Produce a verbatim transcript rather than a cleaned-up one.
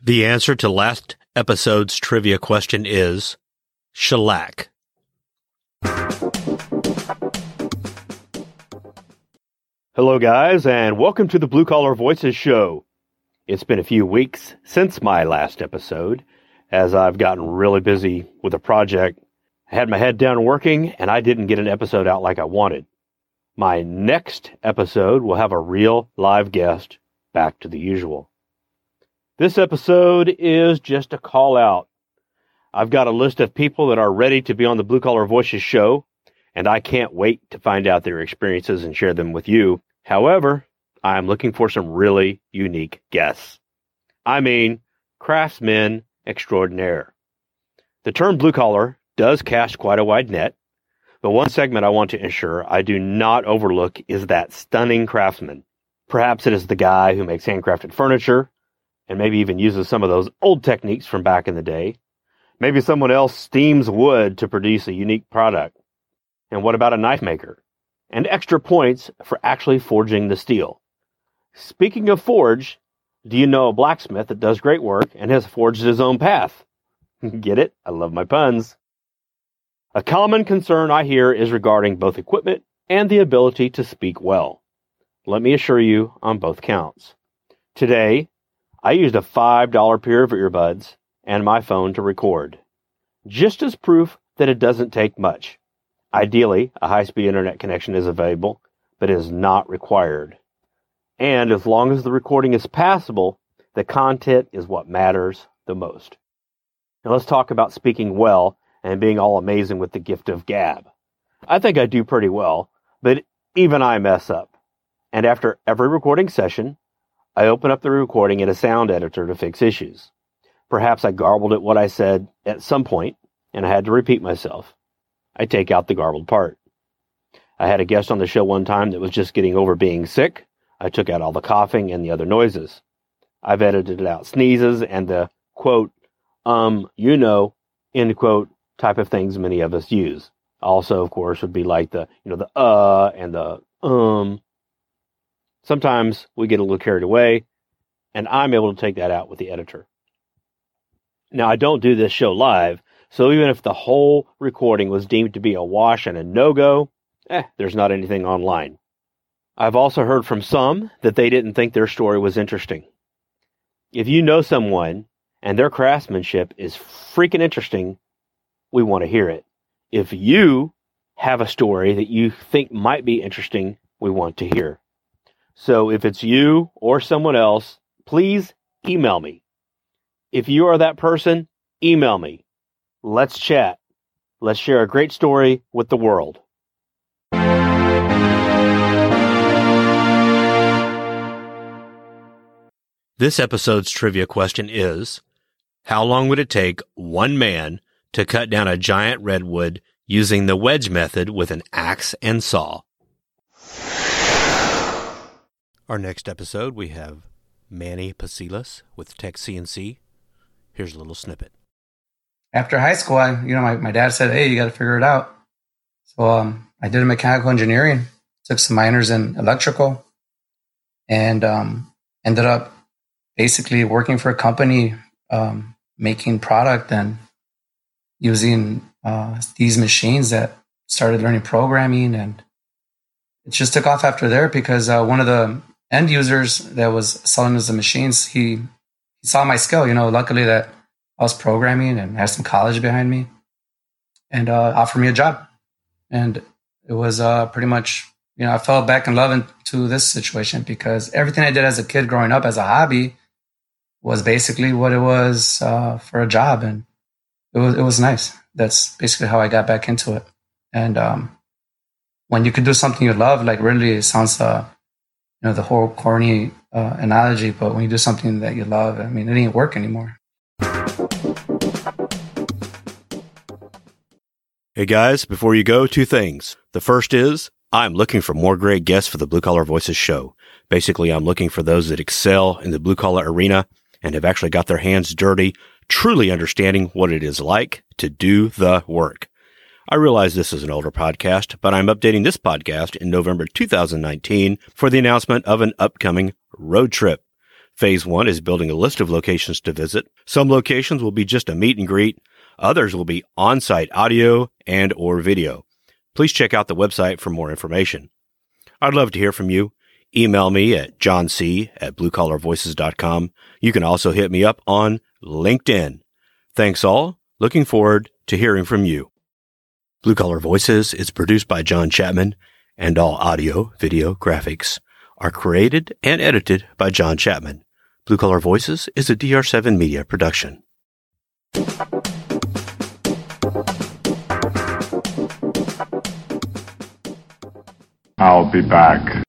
The answer to last episode's trivia question is shellac. Hello, guys, and welcome to the Blue Collar Voices show. It's been a few weeks since my last episode, as I've gotten really busy with a project. I had my head down working, and I didn't get an episode out like I wanted. My next episode will have a real live guest, back to the usual. This episode is just a call out. I've got a list of people that are ready to be on the Blue Collar Voices show, and I can't wait to find out their experiences and share them with you. However, I'm looking for some really unique guests. I mean, craftsmen extraordinaire. The term blue collar does cast quite a wide net, but one segment I want to ensure I do not overlook is that stunning craftsman. Perhaps it is the guy who makes handcrafted furniture, and maybe even uses some of those old techniques from back in the day. Maybe someone else steams wood to produce a unique product. And what about a knife maker? And extra points for actually forging the steel. Speaking of forge, do you know a blacksmith that does great work and has forged his own path? Get it? I love my puns. A common concern I hear is regarding both equipment and the ability to speak well. Let me assure you on both counts. Today, I used a five dollar pair of earbuds and my phone to record, just as proof that it doesn't take much. Ideally, a high-speed internet connection is available, but it is not required. And as long as the recording is passable, the content is what matters the most. Now let's talk about speaking well and being all amazing with the gift of gab. I think I do pretty well, but even I mess up. And after every recording session, I open up the recording in a sound editor to fix issues. Perhaps I garbled at what I said at some point, and I had to repeat myself. I take out the garbled part. I had a guest on the show one time that was just getting over being sick. I took out all the coughing and the other noises. I've edited out sneezes and the, quote, um, you know, end quote, type of things many of us use. Also, of course, would be like the, you know, the uh and the um. Sometimes we get a little carried away, and I'm able to take that out with the editor. Now, I don't do this show live, so even if the whole recording was deemed to be a wash and a no-go, eh, there's not anything online. I've also heard from some that they didn't think their story was interesting. If you know someone and their craftsmanship is freaking interesting, we want to hear it. If you have a story that you think might be interesting, we want to hear. So if it's you or someone else, please email me. If you are that person, email me. Let's chat. Let's share a great story with the world. This episode's trivia question is, how long would it take one man to cut down a giant redwood using the wedge method with an axe and saw? Our next episode, we have Manny Pasilas with Tech C N C. Here's a little snippet. After high school, I, you know, my, my dad said, hey, you got to figure it out. So um, I did mechanical engineering, took some minors in electrical, and um, ended up basically working for a company um, making product and using uh, these machines that started learning programming. And it just took off after there because uh, one of the end users that was selling us the machines, he, he saw my skill, you know, luckily that I was programming and had some college behind me, and uh, offered me a job. And it was uh, pretty much, you know, I fell back in love into this situation because everything I did as a kid growing up as a hobby was basically what it was uh, for a job. And it was, it was nice. That's basically how I got back into it. And um, when you can do something you love, like really it sounds, uh, you know, the whole corny uh, analogy, but when you do something that you love, I mean, it ain't work anymore. Hey guys, before you go, two things. The first is, I'm looking for more great guests for the Blue Collar Voices show. Basically, I'm looking for those that excel in the blue collar arena and have actually got their hands dirty, truly understanding what it is like to do the work. I realize this is an older podcast, but I'm updating this podcast in November two thousand nineteen for the announcement of an upcoming road trip. Phase one is building a list of locations to visit. Some locations will be just a meet and greet. Others will be on-site audio and or video. Please check out the website for more information. I'd love to hear from you. Email me at johnc at blue collar voices dot com. You can also hit me up on LinkedIn. Thanks all. Looking forward to hearing from you. Blue Collar Voices is produced by John Chapman, and all audio, video, graphics are created and edited by John Chapman. Blue Collar Voices is a D R seven Media production. I'll be back.